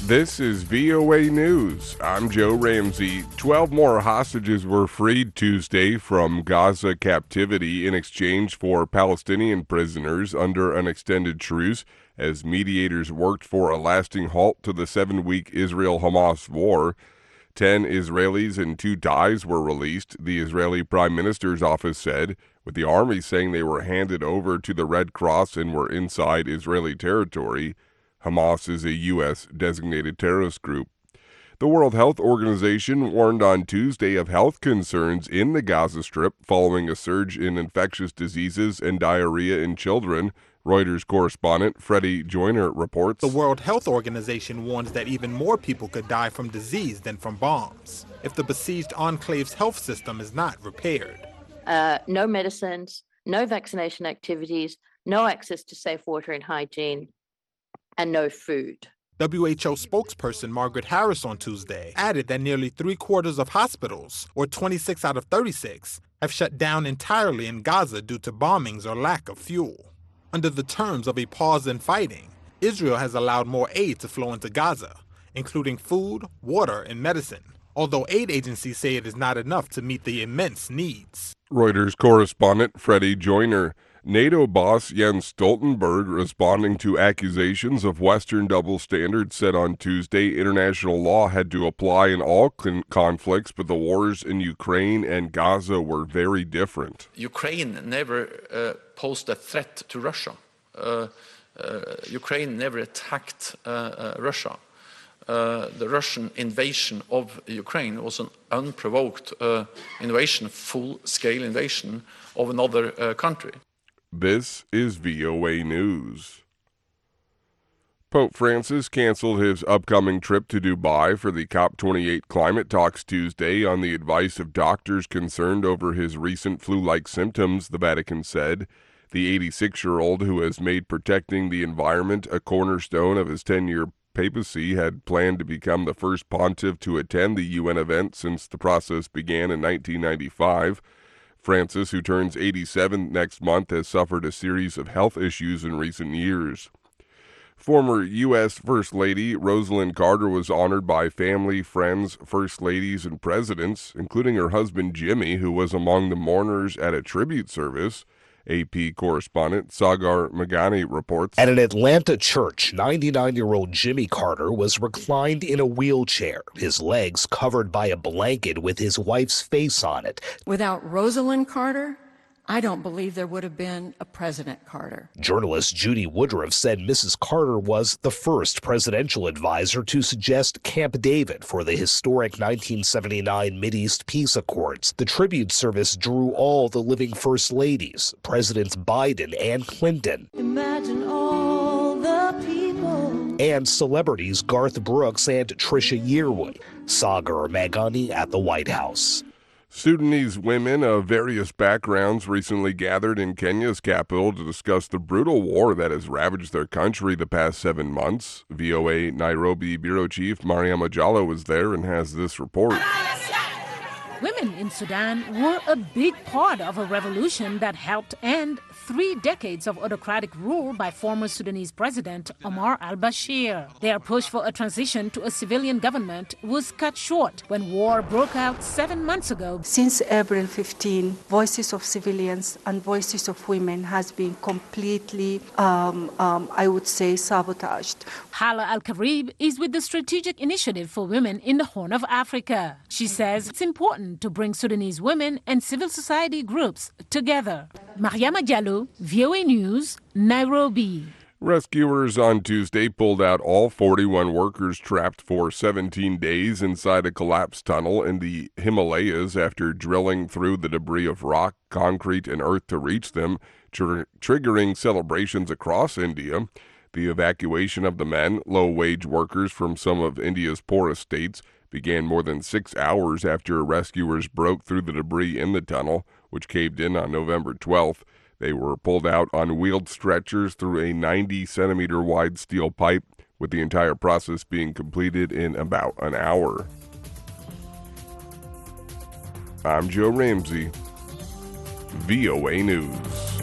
This is VOA News. I'm Joe Ramsey. 12 more hostages were freed Tuesday from Gaza captivity in exchange for Palestinian prisoners under an extended truce as mediators worked for a lasting halt to the 7-week Israel-Hamas war. 10 Israelis and 2 Thais were released, the Israeli Prime Minister's office said, with the army saying they were handed over to the Red Cross and were inside Israeli territory. Hamas is a U.S. designated terrorist group. The World Health Organization warned on Tuesday of health concerns in the Gaza Strip following a surge in infectious diseases and diarrhea in children. Reuters correspondent Freddie Joyner reports. The World Health Organization warns that even more people could die from disease than from bombs if the besieged enclave's health system is not repaired. No medicines, no vaccination activities, no access to safe water and hygiene, and no food. WHO spokesperson Margaret Harris on Tuesday added that nearly 3/4 of hospitals, or 26 out of 36, have shut down entirely in Gaza due to bombings or lack of fuel. Under the terms of a pause in fighting, Israel has allowed more aid to flow into Gaza, including food, water, and medicine, although aid agencies say it is not enough to meet the immense needs. Reuters correspondent Freddie Joyner. NATO boss Jens Stoltenberg, responding to accusations of Western double standards, said on Tuesday international law had to apply in all conflicts, but the wars in Ukraine and Gaza were very different. Ukraine never posed a threat to Russia. Ukraine never attacked Russia. The Russian invasion of Ukraine was an unprovoked invasion, full-scale invasion of another country. This is VOA News. Pope Francis canceled his upcoming trip to Dubai for the COP28 climate talks Tuesday on the advice of doctors concerned over his recent flu-like symptoms, the Vatican said. The 86-year-old, who has made protecting the environment a cornerstone of his 10-year papacy, had planned to become the first pontiff to attend the UN event since the process began in 1995. Francis, who turns 87 next month, has suffered a series of health issues in recent years. Former U.S. First Lady Rosalynn Carter was honored by family, friends, first ladies, and presidents, including her husband Jimmy, who was among the mourners at a tribute service. AP correspondent Sagar Meghani reports. At an Atlanta church, 99-year-old Jimmy Carter was reclined in a wheelchair, his legs covered by a blanket with his wife's face on it. Without Rosalynn Carter, I don't believe there would have been a President Carter. Journalist Judy Woodruff said Mrs. Carter was the first presidential advisor to suggest Camp David for the historic 1979 Mideast Peace Accords. The tribute service drew all the living first ladies, Presidents Biden and Clinton. Imagine all the people. And celebrities Garth Brooks and Trisha Yearwood. Sagar Meghani at the White House. Sudanese women of various backgrounds recently gathered in Kenya's capital to discuss the brutal war that has ravaged their country the past 7 months. VOA Nairobi Bureau Chief Mariama Jallo was there and has this report. Women in Sudan were a big part of a revolution that helped end 3 decades of autocratic rule by former Sudanese President Omar al-Bashir. Their push for a transition to a civilian government was cut short when war broke out 7 months ago. Since April 15, voices of civilians and voices of women has been completely, I would say, sabotaged. Hala Al-Karib is with the Strategic Initiative for Women in the Horn of Africa. She says it's important to bring Sudanese women and civil society groups together. Mariama Jallo, VOA News, Nairobi. Rescuers on Tuesday pulled out all 41 workers trapped for 17 days inside a collapsed tunnel in the Himalayas after drilling through the debris of rock, concrete, and earth to reach them, triggering celebrations across India. The evacuation of the men, low-wage workers from some of India's poorest states, began more than 6 hours after rescuers broke through the debris in the tunnel, which caved in on November 12th. They were pulled out on wheeled stretchers through a 90-centimeter wide steel pipe, with the entire process being completed in about an hour. I'm Joe Ramsey, VOA News.